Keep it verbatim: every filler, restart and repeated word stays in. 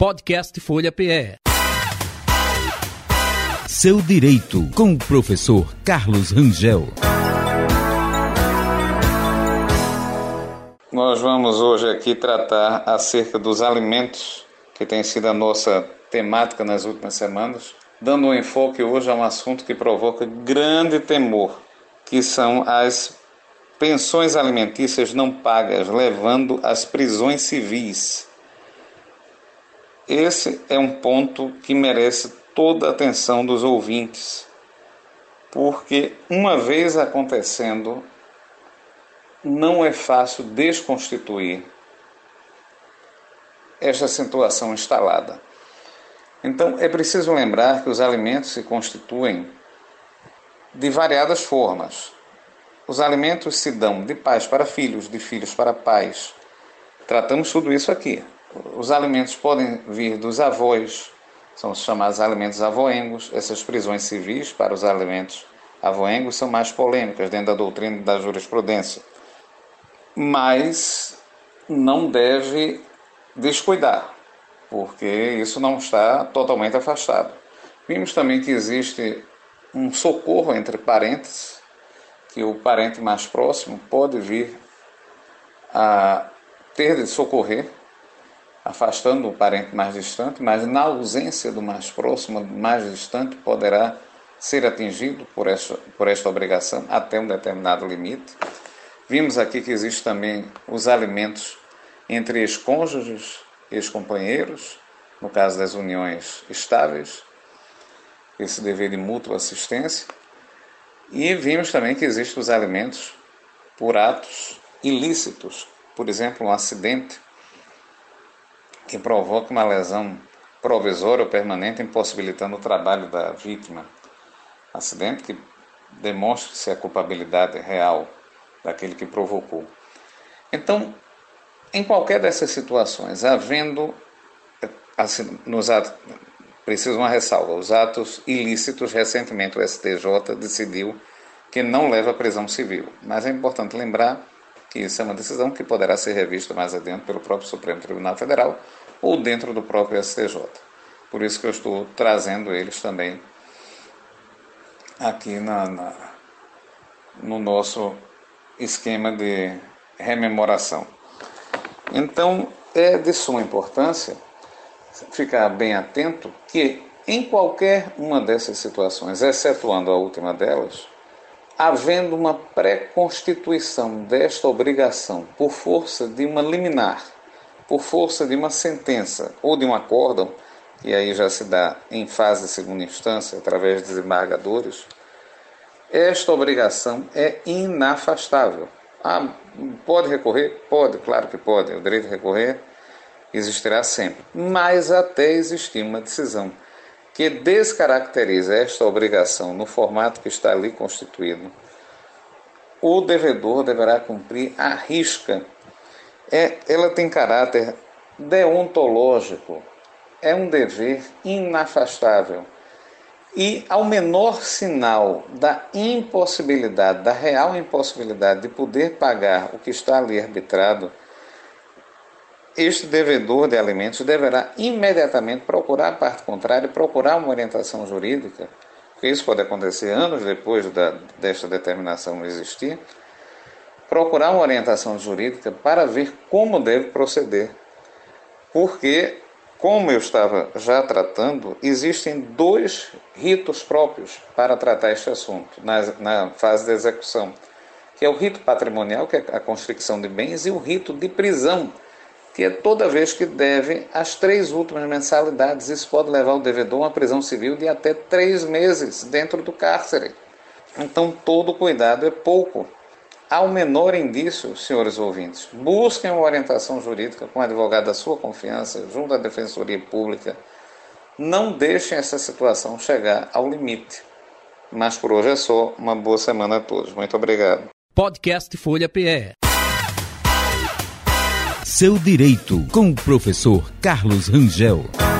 Podcast Folha P E. Seu Direito, com o professor Carlos Rangel. Nós vamos hoje aqui tratar acerca dos alimentos, que tem sido a nossa temática nas últimas semanas, dando um enfoque hoje a um assunto que provoca grande temor, que são as pensões alimentícias não pagas, levando às prisões civis. Esse é um ponto que merece toda a atenção dos ouvintes, porque uma vez acontecendo, não é fácil desconstituir esta situação instalada. Então, é preciso lembrar que os alimentos se constituem de variadas formas. Os alimentos se dão de pais para filhos, de filhos para pais. Tratamos tudo isso aqui. Os alimentos podem vir dos avós, são os chamados alimentos avoengos. Essas prisões civis para os alimentos avoengos são mais polêmicas dentro da doutrina e da jurisprudência. Mas não deve descuidar, porque isso não está totalmente afastado. Vimos também que existe um socorro entre parentes, que o parente mais próximo pode vir a ter de socorrer, afastando o parente mais distante, mas na ausência do mais próximo, do mais distante, poderá ser atingido por esta, por esta obrigação até um determinado limite. Vimos aqui que existe também os alimentos entre ex-cônjuges, ex-companheiros, no caso das uniões estáveis, esse dever de mútua assistência. E vimos também que existem os alimentos por atos ilícitos, por exemplo, um acidente que provoca uma lesão provisória ou permanente, impossibilitando o trabalho da vítima. Acidente que demonstre-se a culpabilidade real daquele que provocou. Então, em qualquer dessas situações, havendo, assim, nos atos, preciso uma ressalva, os atos ilícitos, recentemente o S T J decidiu que não leva à prisão civil, mas é importante lembrar que isso é uma decisão que poderá ser revista mais adiante pelo próprio Supremo Tribunal Federal ou dentro do próprio S T J. Por isso que eu estou trazendo eles também aqui na, na, no nosso esquema de rememoração. Então, é de suma importância ficar bem atento que em qualquer uma dessas situações, excetuando a última delas, havendo uma pré-constituição desta obrigação por força de uma liminar, por força de uma sentença ou de um acórdão, e aí já se dá em fase de segunda instância, através de desembargadores, esta obrigação é inafastável. Ah, pode recorrer? Pode, claro que pode. O direito de recorrer existirá sempre. Mas até existir uma decisão que descaracteriza esta obrigação no formato que está ali constituído, o devedor deverá cumprir à risca. É, ela tem caráter deontológico, é um dever inafastável. E ao menor sinal da impossibilidade, da real impossibilidade de poder pagar o que está ali arbitrado, este devedor de alimentos deverá imediatamente procurar a parte contrária, procurar uma orientação jurídica, porque isso pode acontecer anos depois da, desta determinação existir, procurar uma orientação jurídica para ver como deve proceder. Porque, como eu estava já tratando, existem dois ritos próprios para tratar este assunto, na, na fase de execução, que é o rito patrimonial, que é a constricção de bens, e o rito de prisão, que é toda vez que deve as três últimas mensalidades. Isso pode levar o devedor a uma prisão civil de até três meses dentro do cárcere. Então, todo cuidado é pouco. Ao menor indício, senhores ouvintes, busquem uma orientação jurídica com um advogado da sua confiança, junto à Defensoria Pública. Não deixem essa situação chegar ao limite. Mas por hoje é só. Uma boa semana a todos. Muito obrigado. Podcast Folha P E. Seu Direito, com o professor Carlos Rangel.